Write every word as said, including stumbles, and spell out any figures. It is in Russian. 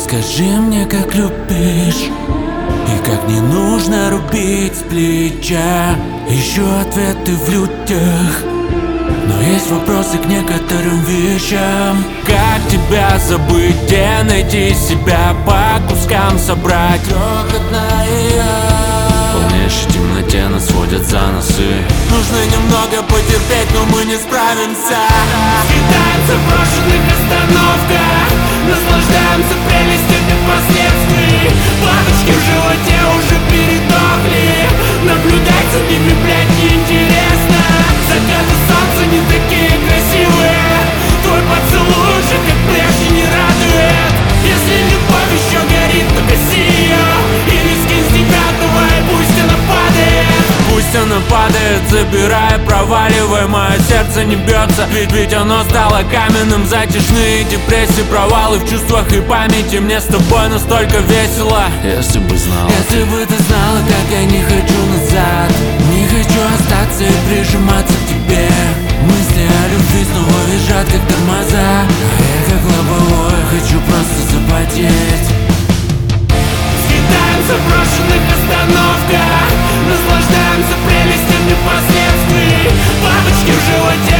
Скажи мне, как любишь, и как не нужно рубить с плеча. Ищу ответы в людях, но есть вопросы к некоторым вещам. Как тебя забыть, где найти себя, по кускам собрать крохотная. В полнейшей темноте нас водят за носы. Нужно немного потерпеть, но мы не справимся. Съедаемся в брошенных остановках, наслаждаемся прелестями последствий. Бабочки в животе уже передохли, наблюдать за ними, блядь, неинтересно. Закаты солнца не такие красивые, твой поцелуй уже как прежде не радует. Если любовь еще горит, то гаси ее, или скинь с тебя, давай, пусть она падает. Пусть она падает, забирай, проваливай. Мое сердце не бьется, ведь, ведь оно стало каменным. Затяжные депрессии, провалы в чувствах и памяти. Мне с тобой настолько весело. Если бы знала, Если бы ты знала, как я не хочу назад, не хочу остаться и прижиматься к тебе. Мысли о любви снова визжат, как тормоза, а я как лобовое хочу просто запотеть. Съедаемся в брошенных остановках, наслаждаемся прелестями последствий. Бабочки в животе